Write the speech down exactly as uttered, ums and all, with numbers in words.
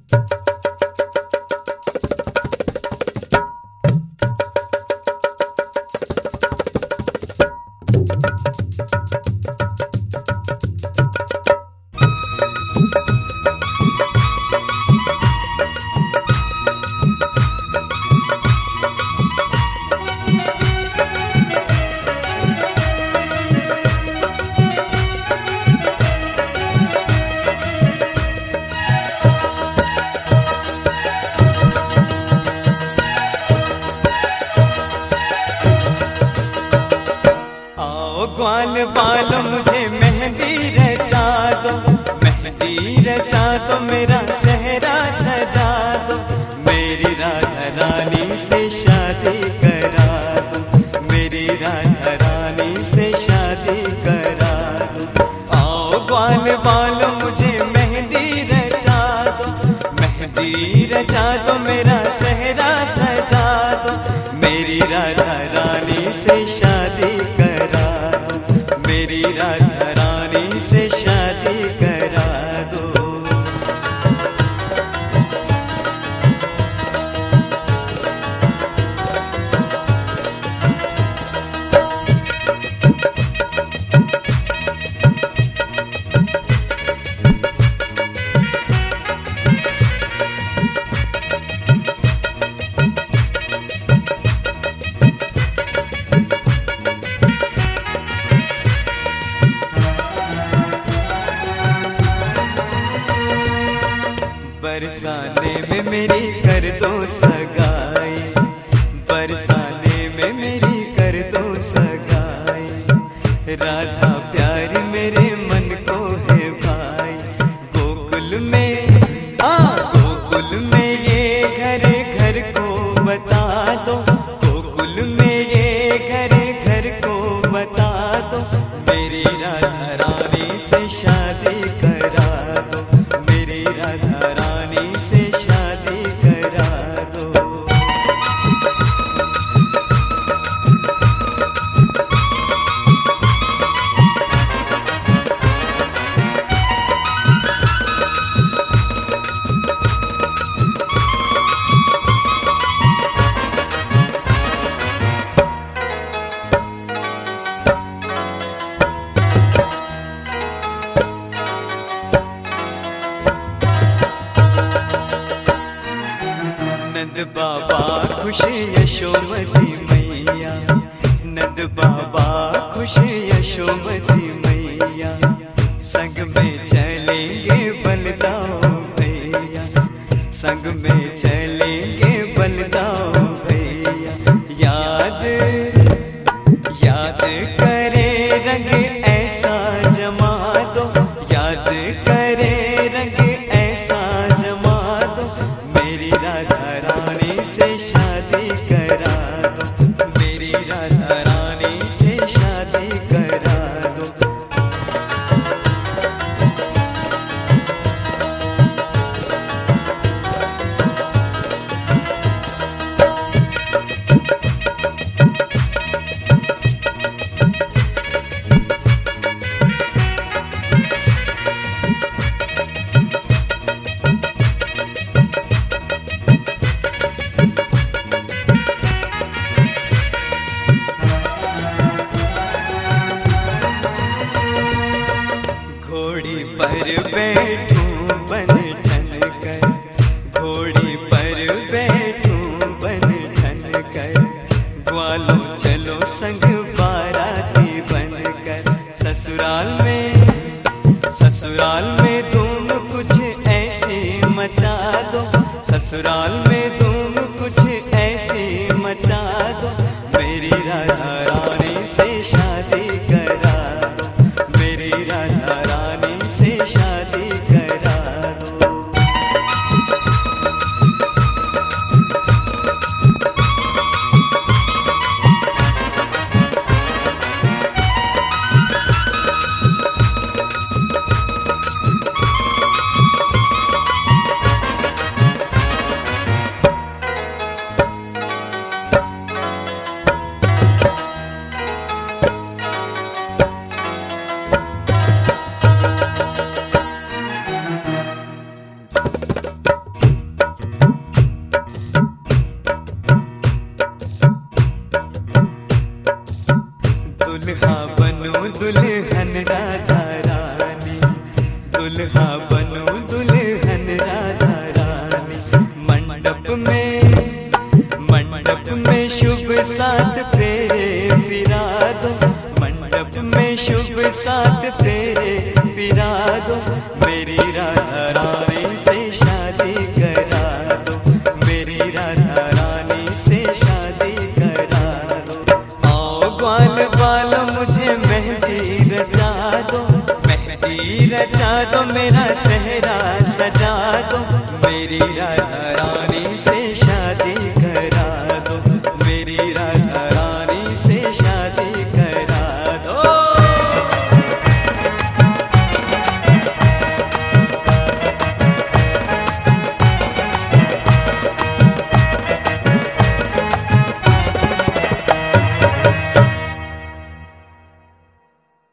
ग्वाल बालों मुझे मेहंदी रचा दो, मेहंदी रचा दो, मेरा सेहरा सजा दो, मेरी राधा रानी से शादी करा दो, मेरी राधा रानी से शादी करा दो। आओ ग्वाल बालों मुझे मेहंदी रचा दो, मेहंदी रचा दो, मेरा सेहरा सजा दो, मेरी राधा रानी से शादी करा दो, मेरी राधा रानी से शादी करा दो। बरसाने में मेरी कर दो सगाई, बरसाने में मेरी कर दो सगाई, राधा प्यारी मेरे मन को है भाई, गोकुल में आ गोकुल में ये घर घर को बता दो, गोकुल में ये घर घर को बता दो, मेरी राधा रानी से शादी करा दो, मेरी राधा रानी से शादी करा दो। नंद बाबा खुश यशोमती मैया, नंद बाबा खुश यशोमती मैया, संग में चलेंगे बलदाओ भैया, संग में चलेंगे बलदाओ भैया, याद याद करे रंग ऐसा जमा दो, याद करे रंग ऐसा जमा दो, मेरी राधा रानी से शादी करा दो, मेरी राधा रानी से शादी करा दो। घोड़ी पर बैठूं बन ठन कर, घोड़ी पर बैठूं बन ठन कर, ग्वालो चलो संग बाराती बन कर, ससुराल में ससुराल में धूम कुछ ऐसी मचा दो, ससुराल में धूम कुछ ऐसी मचा दो, मेरी राधा रानी से शादी करा दो, मेरी राधा रानी से शादी करा दो। दो मेरी राधा